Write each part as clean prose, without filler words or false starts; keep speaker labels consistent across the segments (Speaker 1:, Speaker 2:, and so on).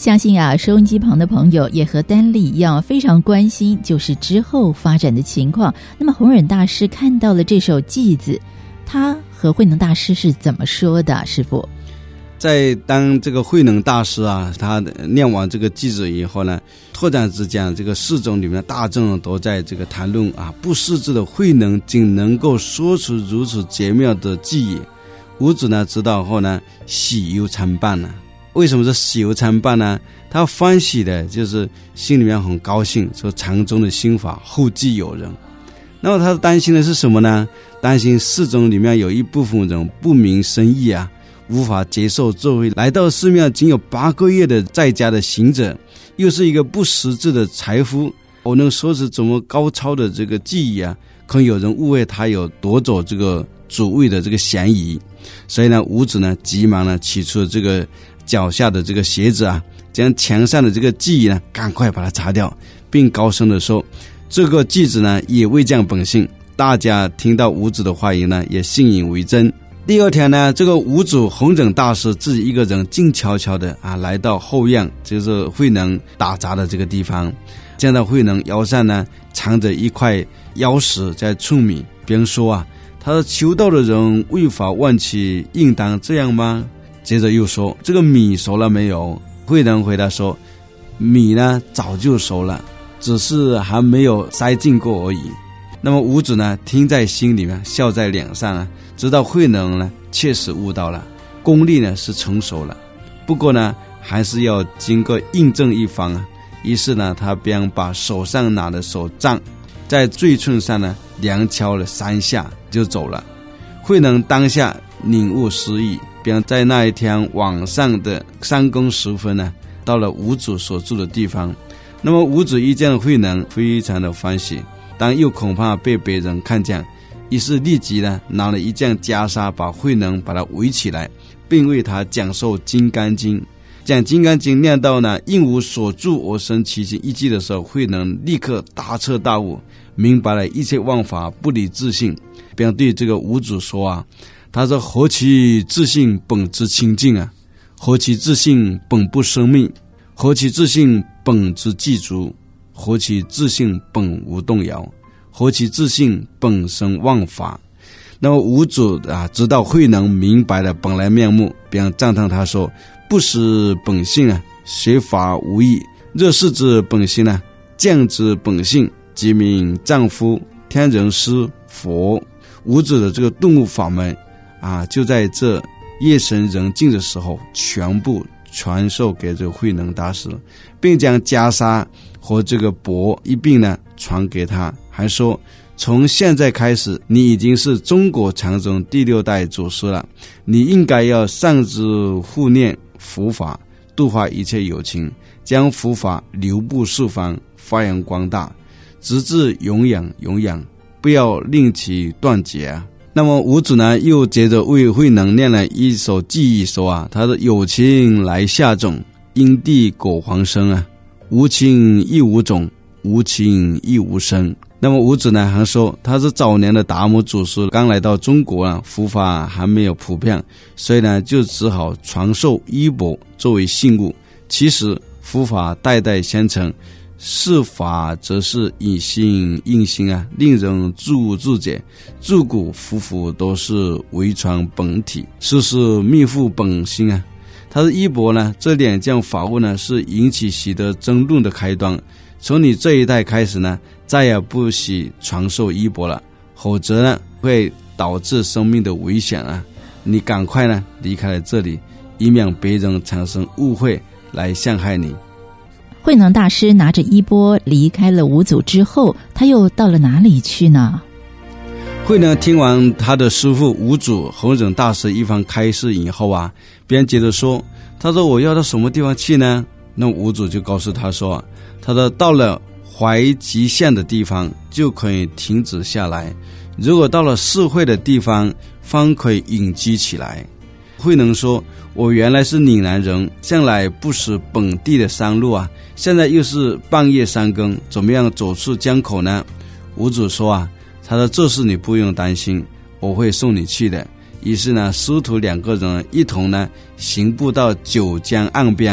Speaker 1: 相信啊，收音机旁的朋友也和丹丽一样非常关心就是之后发展的情况。那么弘忍大师看到了这首偈子，他和慧能大师是怎么说的？师父，
Speaker 2: 在当这个慧能大师啊，他念完这个偈子以后呢，拓展之间这个寺中里面大众都在这个谈论啊，不识字的慧能竟能够说出如此绝妙的偈也。五祖呢知道后呢，喜忧参半呢。为什么是喜忧参半呢？他欢喜的就是心里面很高兴，说禅宗的心法后继有人。那么他担心的是什么呢？担心寺中里面有一部分人不明深意啊，无法接受作为来到寺庙仅有8个月的在家的行者，又是一个不识字的财夫，我能说是怎么高超的这个技艺啊，可能有人误会他有夺走这个主位的这个嫌疑。所以呢，五祖呢急忙呢取出这个脚下的这个鞋子啊，将墙上的这个偈呢赶快把它擦掉，并高声的说，这个偈子呢也未降本性。大家听到五祖的话语呢，也信以为真。第二天呢，这个五祖弘忍大师自己一个人静悄悄的啊，来到后院，就是慧能打杂的这个地方，见到慧能腰上呢藏着一块腰石在舂米，别人说啊，他说求道的人为法忘其应当这样吗？接着又说，这个米熟了没有？慧能回答说，米呢早就熟了，只是还没有塞进过而已。那么五祖呢听在心里面，笑在脸上啊，知道慧能呢确实悟到了，功力呢是成熟了，不过呢还是要经过印证一番啊。于是呢他便把手上拿的手杖在坠寸上呢量敲了3下就走了。慧能当下领悟失意，便在那一天晚上的3更时分呢，到了五祖所住的地方。那么五祖一见慧能非常的欢喜，但又恐怕被别人看见，于是立即呢拿了一件袈裟把慧能把他围起来，并为他讲授金刚经。讲金刚经念到呢应无所住我生其心一句的时候，慧能立刻大彻大悟，明白了一切万法不离自性，便对这个五祖说啊，他说何其自性本之清净啊，何其自性本不生命，何其自性本之具足，何其自性本无动摇，何其自性本生万法。那么五祖啊知道慧能明白了本来面目，便赞叹他说，不识本性啊，学法无益，若识之本性呢，降之本性，即名丈夫天人师佛。五祖的这个顿悟法门啊，就在这夜深人静的时候全部传授给这个慧能大师，并将袈裟和这个钵一并呢传给他，还说从现在开始你已经是中国禅宗第6代祖师了，你应该要善之护念佛法，度化一切有情，将佛法流布四方，发扬光大，直至永远永远，不要令其断绝啊。那么五祖呢又接着为慧能念了一首偈说啊，他说有情来下种，因地果黄生啊，无情亦无种，无情亦无生。那么五祖呢还说，他是早年的达摩祖师刚来到中国啊，佛法还没有普遍，所以呢就只好传授衣钵作为信物。其实佛法代代相承，是法则是以心应心啊，令人自悟自解，自古佛法都是为传本体，是密复本心啊。他的衣钵呢，这2件法物呢是引起习得争论的开端。从你这一代开始呢，再也不许传授衣钵了，否则呢会导致生命的危险啊！你赶快呢离开了这里，以免别人产生误会来陷害你。
Speaker 1: 慧能大师拿着衣钵离开了五祖之后，他又到了哪里去呢？
Speaker 2: 慧能听完他的师父五祖弘忍大师一番开示以后啊，便接着说，他说我要到什么地方去呢？那五祖就告诉他说，他说到了怀集县的地方就可以停止下来，如果到了智慧的地方方可以隐居起来。慧能说，我原来是岭南人，向来不识本地的山路啊，现在又是半夜3更，怎么样走出江口呢？五祖说啊，他说这事你不用担心，我会送你去的。于是呢师徒2个人一同呢行步到九江岸边，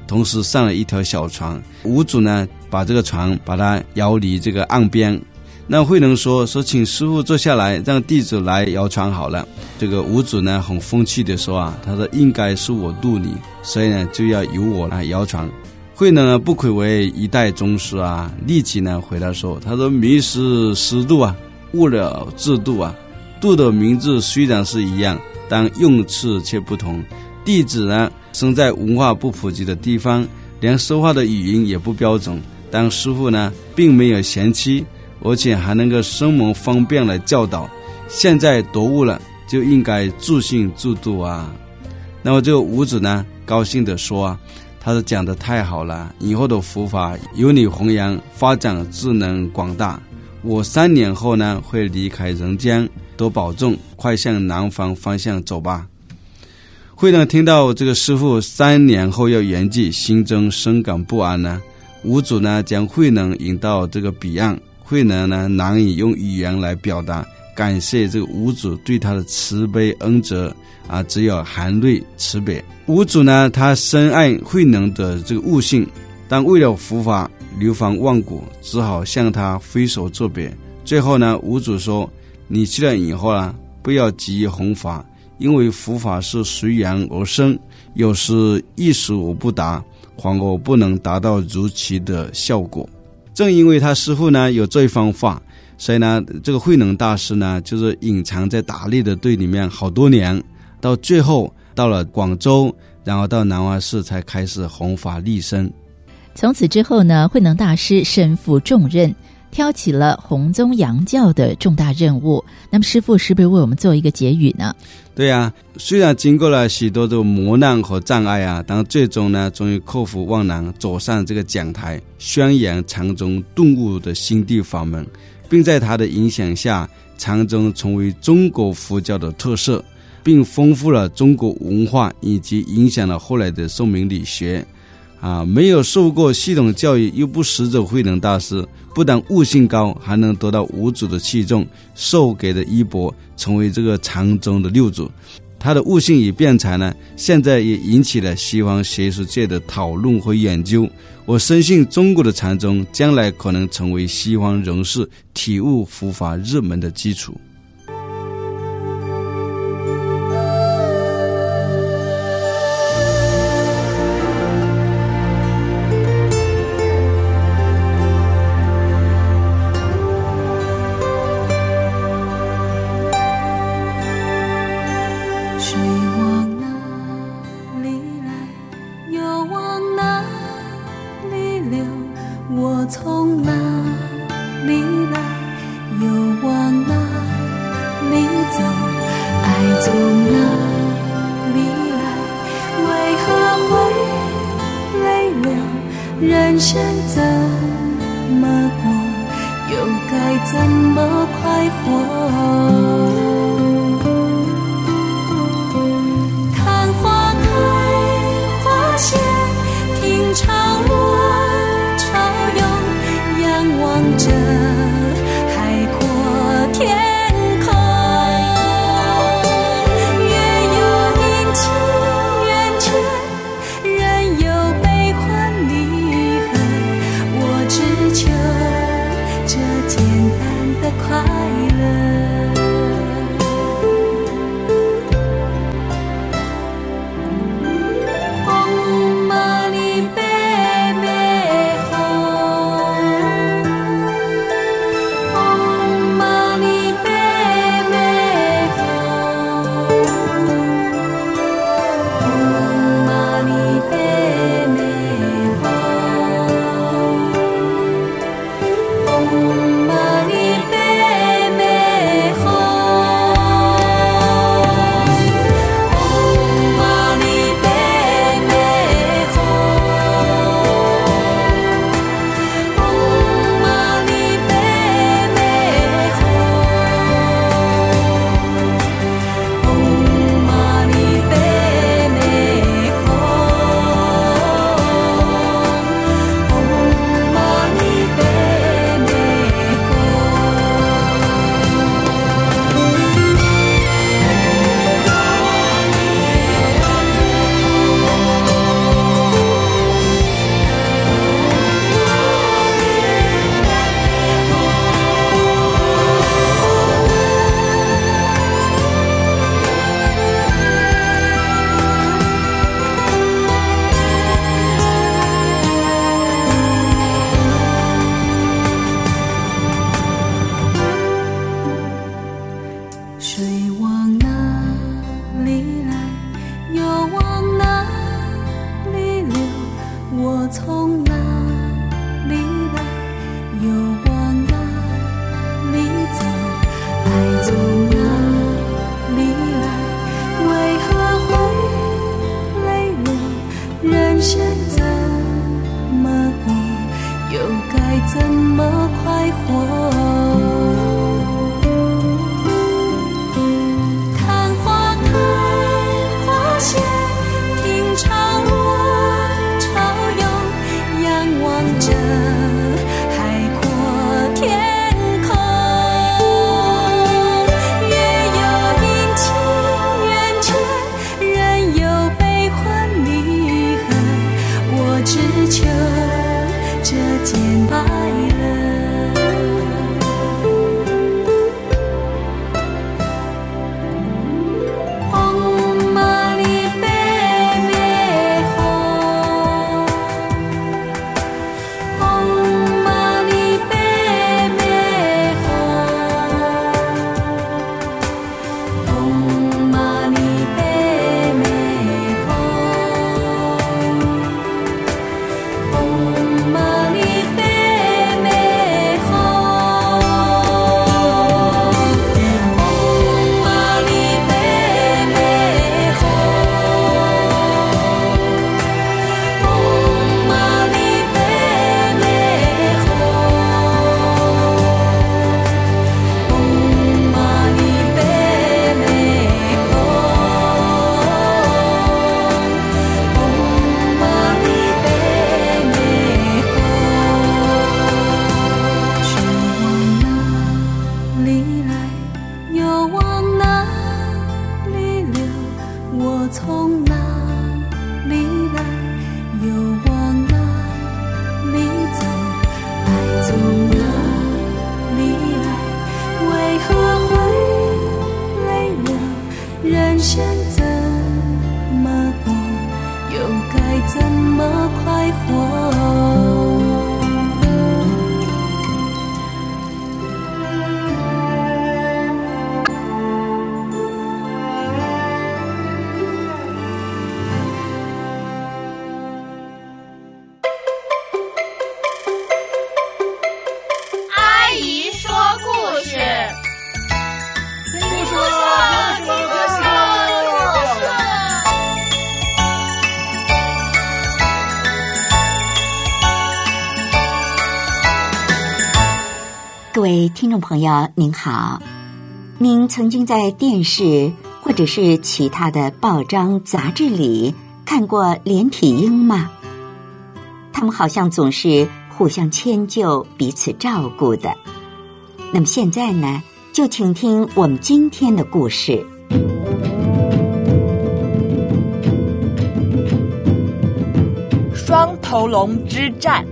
Speaker 2: 同时上了一条小船。吴主呢把这个船把它摇离这个岸边。那慧能说请师父坐下来，让弟子来摇船好了。这个吴主呢很风趣的说他说应该是我渡你，所以呢就要由我来摇船。慧能呢不愧为一代宗师立即呢回答说，他说迷失师度误了制度度的名字虽然是一样，但用词却不同。弟子呢生在文化不普及的地方，连说话的语音也不标准，但师父呢并没有嫌弃，而且还能够生猛方便来教导。现在得悟了，就应该助信助度那么这个吴主呢高兴地说他说讲得太好了，以后的佛法由你弘扬，发展自能广大。我3年后呢会离开人间，多保重，快向南方方向走吧。慧能听到这个师父3年后要圆寂，心中深感不安吴主呢将慧能引到这个彼岸，慧能呢难以用语言来表达感谢这个吴主对他的慈悲恩泽只有含泪辞别。吴主呢他深爱慧能的这个悟性，但为了佛法流芳万古，只好向他挥手作别。最后呢吴主说，你去了以后不要急于弘法，因为佛法是随缘而生，有时一时我不达，反而不能达到如期的效果。正因为他师父呢有这一番话，所以呢这个慧能大师呢就是隐藏在打猎的队里面好多年，到最后到了广州，然后到南华寺才开始弘法立身。
Speaker 1: 从此之后呢，慧能大师身负重任，挑起了弘宗扬教的重大任务。那么师父是不是为我们做一个结语呢？
Speaker 2: 对虽然经过了许多的磨难和障碍但最终呢终于克服万难，走上这个讲台，宣扬禅宗顿悟的心地法门，并在他的影响下，禅宗成为中国佛教的特色，并丰富了中国文化，以及影响了后来的宋明理学没有受过系统教育又不识走慧能大师，不但悟性高，还能得到五祖的器重，授给的衣钵，成为这个禅宗的六祖。他的悟性与辩才呢，现在也引起了西方学术界的讨论和研究。我深信中国的禅宗将来可能成为西方人士体悟佛法入门的基础。
Speaker 3: 人生怎么过，又该怎么快活？看花开花谢，听潮落潮涌，仰望着海阔天空。月有阴晴圆缺，人有悲欢离合，我只求这简单的快乐。 我从哪里来，又往哪里走？爱从哪里来，为何会泪流？人生怎么过，又该怎么快活？
Speaker 4: 各位听众朋友您好，您曾经在电视或者是其他的报章杂志里看过连体婴吗？他们好像总是互相迁就，彼此照顾的。那么现在呢，就请听我们今天的故事。
Speaker 5: 双头龙之战。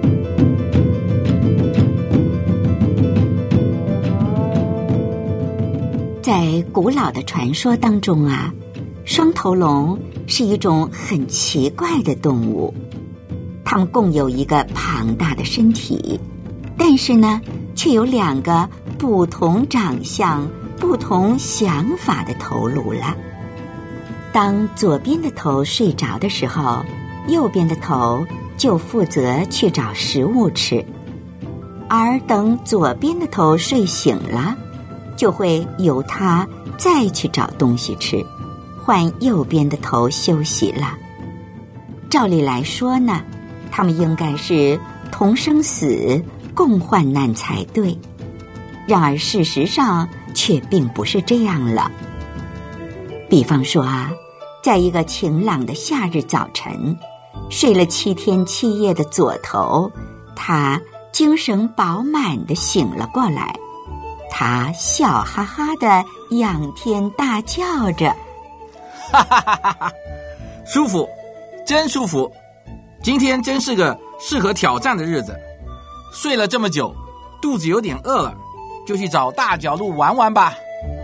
Speaker 4: 在古老的传说当中啊，双头龙是一种很奇怪的动物。它们共有一个庞大的身体，但是呢，却有两个不同长相、不同想法的头颅了。当左边的头睡着的时候，右边的头就负责去找食物吃，而等左边的头睡醒了，就会由它再去找东西吃，换右边的头休息了。照理来说呢，他们应该是同生死、共患难才对。然而事实上却并不是这样了。比方说啊，在一个晴朗的夏日早晨，睡了7天7夜的左头，他精神饱满地醒了过来。他笑哈哈地仰天大叫着：
Speaker 5: 哈哈哈哈哈！舒服，真舒服！今天真是个适合挑战的日子。睡了这么久，肚子有点饿了，就去找大角鹿玩玩吧。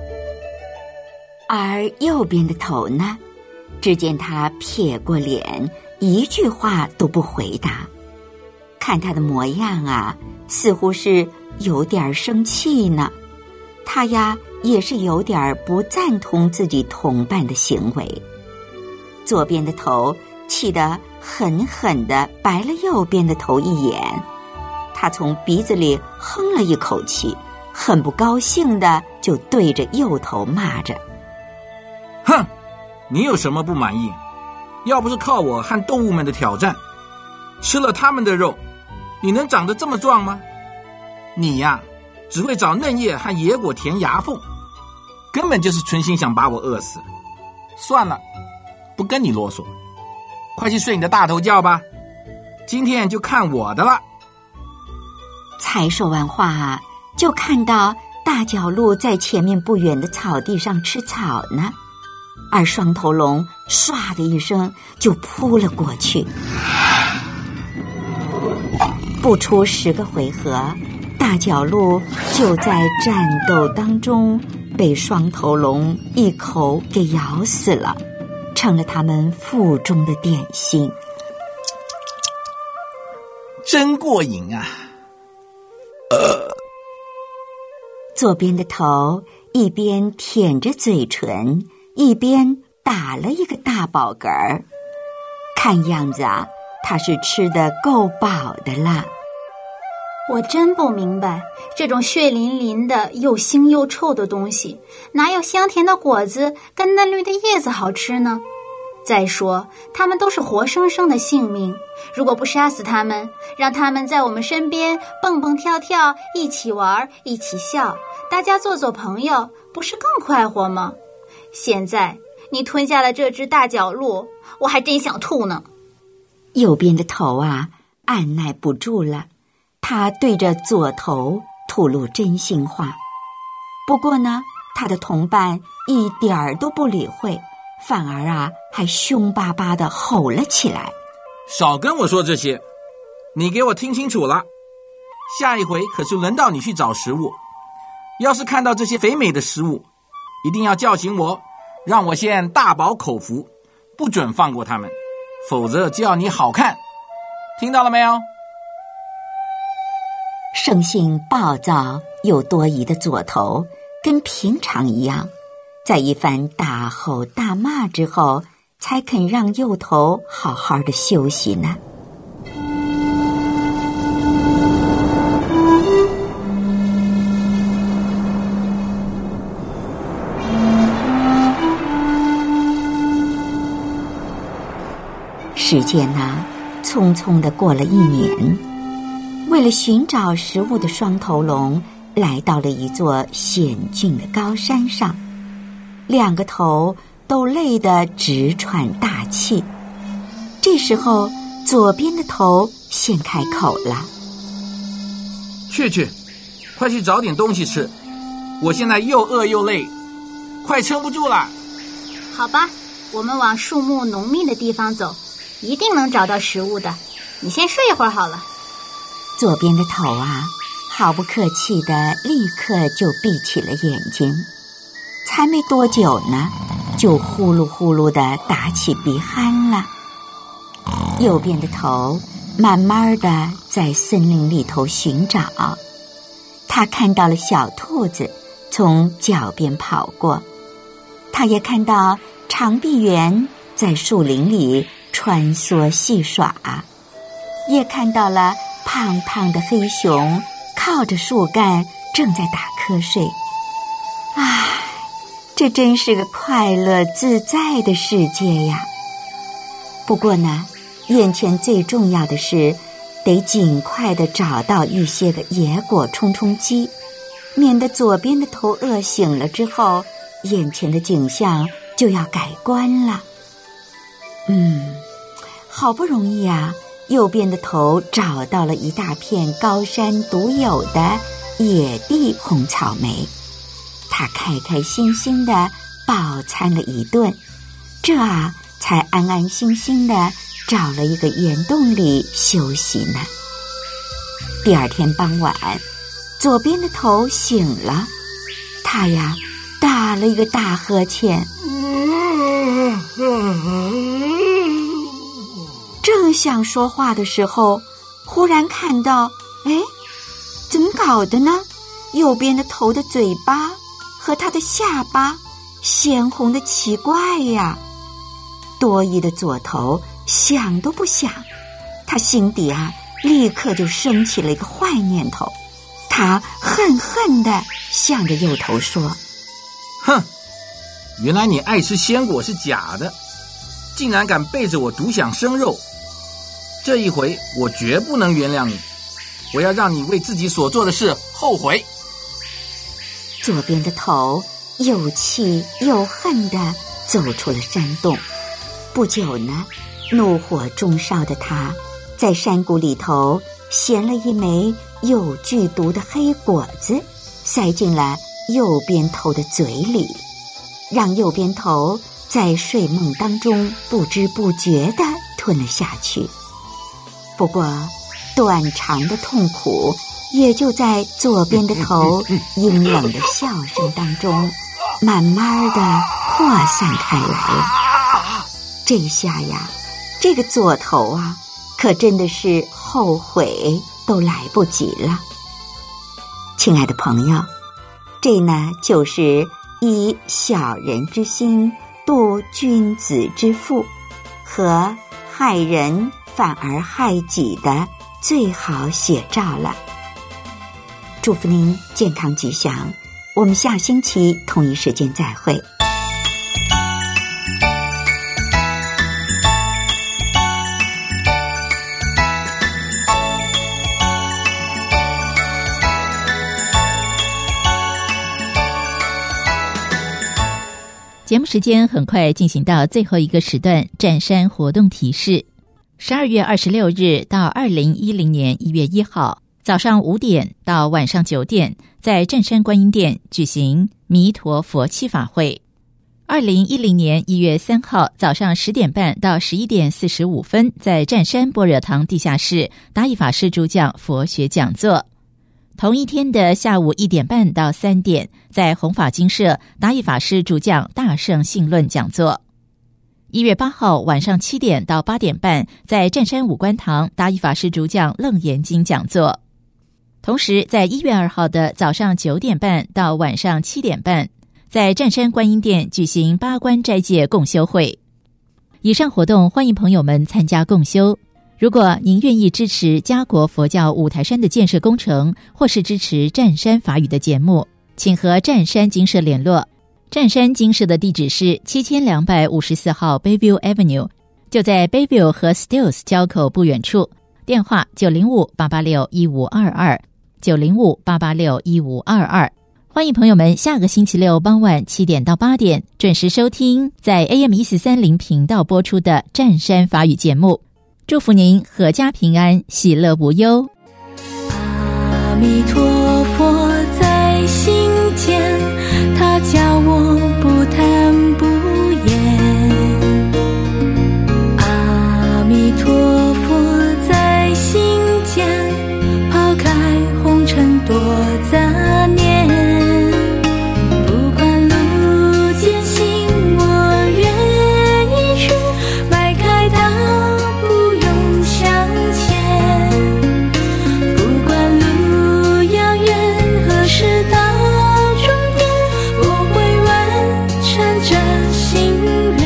Speaker 4: 而右边的头呢，只见他撇过脸，一句话都不回答。看他的模样啊，似乎是有点生气呢。他呀，也是有点不赞同自己同伴的行为。左边的头气得狠狠地白了右边的头一眼，他从鼻子里哼了一口气，很不高兴的就对着右头骂着：
Speaker 5: 哼，你有什么不满意？要不是靠我和动物们的挑战，吃了他们的肉，你能长得这么壮吗？你呀，只会找嫩叶和野果填牙缝，根本就是存心想把我饿死。算了，不跟你啰嗦，快去睡你的大头觉吧，今天就看我的了。
Speaker 4: 才说完话，就看到大角鹿在前面不远的草地上吃草呢，而双头龙唰的一声就扑了过去。不出10个回合，大角鹿就在战斗当中被双头龙一口给咬死了，成了他们腹中的点心。
Speaker 5: 真过瘾啊！
Speaker 4: 左边的头一边舔着嘴唇，一边打了一个大饱嗝儿，看样子啊，他是吃得够饱的了。
Speaker 6: 我真不明白，这种血淋淋的又腥又臭的东西，哪有香甜的果子跟嫩绿的叶子好吃呢？再说，它们都是活生生的性命，如果不杀死它们，让它们在我们身边蹦蹦跳跳，一起玩，一起笑，大家做做朋友，不是更快活吗？现在你吞下了这只大角鹿，我还真想吐呢。
Speaker 4: 右边的头啊，按耐不住了，他对着左头吐露真心话。不过呢，他的同伴一点儿都不理会，反而啊还凶巴巴地吼了起来：
Speaker 5: 少跟我说这些，你给我听清楚了，下一回可是轮到你去找食物，要是看到这些肥美的食物，一定要叫醒我，让我先大饱口福，不准放过他们，否则就要你好看，听到了没有？
Speaker 4: 生性暴躁又多疑的左头跟平常一样，在一番大吼大骂之后，才肯让右头好好的休息呢。时间呢，匆匆地过了1年。为了寻找食物的双头龙来到了一座险峻的高山上，2个头都累得直喘大气。这时候左边的头先开口了：
Speaker 5: 去，快去找点东西吃，我现在又饿又累，快撑不住了。
Speaker 6: 好吧，我们往树木浓密的地方走，一定能找到食物的，你先睡一会儿好了。
Speaker 4: 左边的头啊，毫不客气地立刻就闭起了眼睛，才没多久呢，就呼噜呼噜地打起鼻鼾了。右边的头慢慢地在森林里头寻找，他看到了小兔子从脚边跑过，他也看到长臂猿在树林里穿梭戏耍，也看到了胖胖的黑熊靠着树干正在打瞌睡。唉，这真是个快乐自在的世界呀！不过呢，眼前最重要的是得尽快地找到一些个野果充充饥，免得左边的头饿醒了之后，眼前的景象就要改观了。好不容易啊，右边的头找到了一大片高山独有的野地红草莓，他开开心心地饱餐了一顿，这才安安心心地找了一个岩洞里休息呢。第2天傍晚，左边的头醒了，他呀打了一个大呵欠，正想说话的时候，忽然看到，怎么搞的呢？右边的头的嘴巴和他的下巴鲜红的奇怪呀！多疑的左头想都不想，他心底立刻就升起了一个坏念头。他恨恨地向着幼头说：
Speaker 5: 哼，原来你爱吃鲜果是假的，竟然敢背着我独享生肉，这一回我绝不能原谅你，我要让你为自己所做的事后悔。
Speaker 4: 左边的头又气又恨地走出了山洞。不久呢，怒火中烧的他在山谷里头衔了一枚有剧毒的黑果子，塞进了右边头的嘴里，让右边头在睡梦当中不知不觉地吞了下去。不过短长的痛苦也就在左边的头阴冷的笑声当中慢慢地扩散开来了。这下呀，这个左头可真的是后悔都来不及了。亲爱的朋友，这呢就是以小人之心度君子之腹，和害人反而害己的最好写照了。祝福您健康吉祥，我们下星期同一时间再会。
Speaker 1: 节目时间很快进行到最后一个时段，占山活动提示。12月26日到2010年1月1号早上5点到晚上9点，在占山观音殿举行弥陀佛七法会。2010年1月3号早上10点半到11点45分，在占山般若堂地下室达义法师主讲佛学讲座。同一天的下午1点半到3点，在弘法精舍达义法师主讲大乘性论讲座。1月8号晚上7点到8点半，在占山五观堂达义法师主讲楞严经讲座。同时在1月2号的早上9点半到晚上7点半，在占山观音殿举行八关斋戒共修会。以上活动欢迎朋友们参加共修。如果您愿意支持嘉国佛教五台山的建设工程，或是支持占山法语的节目，请和占山精舍联络。占山精舍的地址是7254号 Bayview Avenue， 就在 Bayview 和 Stills 交口不远处。电话905-886-1522 905-886-1522。欢迎朋友们下个星期六傍晚7点到8点准时收听在 AM1430 频道播出的占山法语节目。祝福您阖家平安，喜乐无忧。
Speaker 3: 阿弥陀佛在心间，他教我不贪不言。阿弥陀佛在心间，抛开红尘多杂念。不管路艰辛，我愿意去迈开大步勇向前。不管路遥远，何时到终点，我会完成这心愿。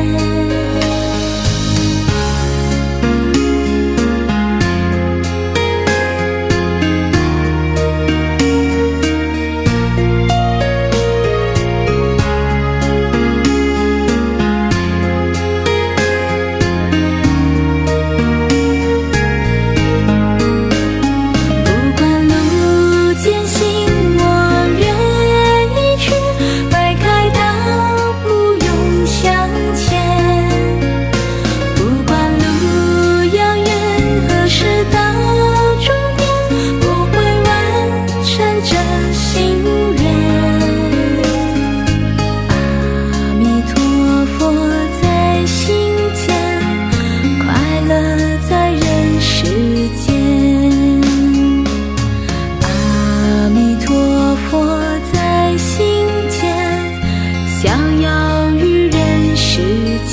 Speaker 3: 不管路艰辛，我愿意去迈开大步勇向前。不管路遥远，何时到终点，我会完成这心愿。阿弥陀佛在心间，快乐在人世间。阿弥陀佛在心间，逍遥于人世间。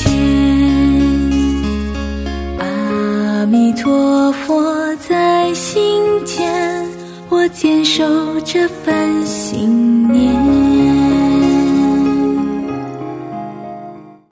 Speaker 3: 阿弥陀佛在心间，我坚守这份信念。